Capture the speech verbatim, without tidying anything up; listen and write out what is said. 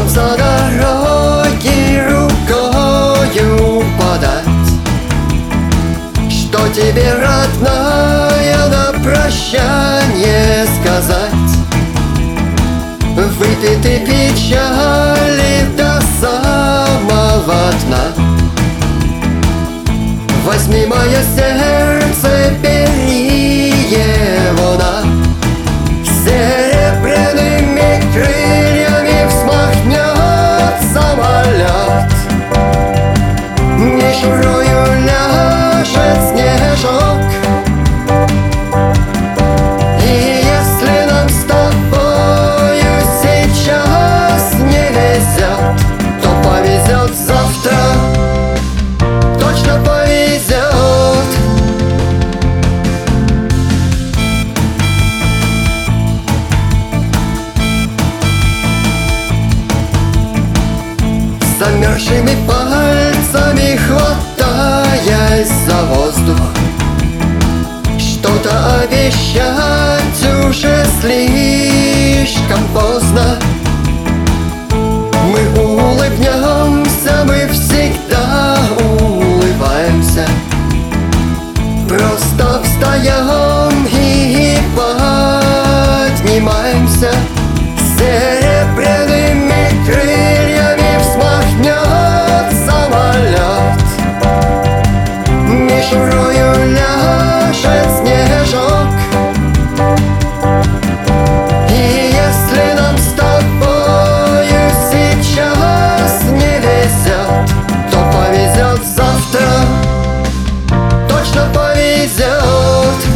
за дороги рукою подать, что тебе, родная, на прощание сказать. Выпиты печали до самого дна. Возьми мое сердце, бери его на. Серебряными крыльями взмахнет самолет, мишурою ляжет снежок. И если нам с тобою сейчас не везет, то повезет завтра, точно повезет. Замерзшими пальцами хватаясь за воздух, что-то обещать уже слишком поздно. Мы улыбнемся, мы всегда улыбаемся. Просто встаем и поднимаемся. Серебряными крыльями взмахнет самолет, мишурою ляжет снежок. И если нам с тобою сейчас не везет, то повезет завтра, точно повезет.